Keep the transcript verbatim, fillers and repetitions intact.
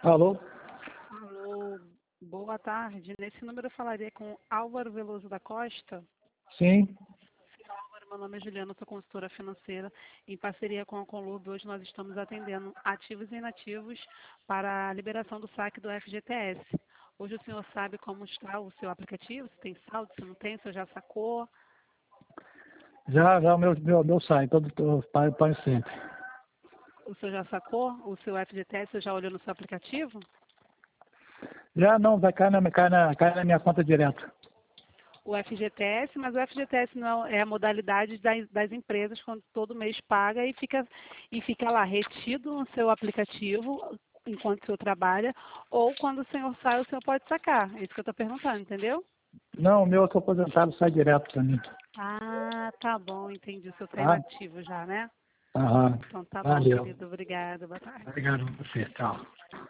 Alô? Alô, boa tarde. Nesse número eu falaria com Álvaro Veloso da Costa. Sim. Álvaro, meu nome é Juliana, sou consultora financeira. Em parceria com a Conlub, hoje nós estamos atendendo ativos e inativos para a liberação do saque do F G T S. Hoje o senhor sabe como está o seu aplicativo? Se tem saldo, se não tem, se já sacou? Já, já, meu, meu, meu sai, todo, todo pai, pai sempre. O senhor já sacou o seu F G T S? Você já olhou no seu aplicativo? Já não, vai cair na, cai na, cai na minha conta direto. O F G T S, mas o F G T S não é a modalidade das, das empresas quando todo mês paga e fica, e fica lá retido no seu aplicativo enquanto o senhor trabalha, ou quando o senhor sai, o senhor pode sacar. É isso que eu estou perguntando, entendeu? Não, o meu eu sou aposentado, sai direto para mim. Ah, tá bom, entendi. O senhor está Tá? inativo já, né? Aham. Então tá bom, Valeu. querido. Obrigada. Boa tarde. Obrigado a você. Tchau.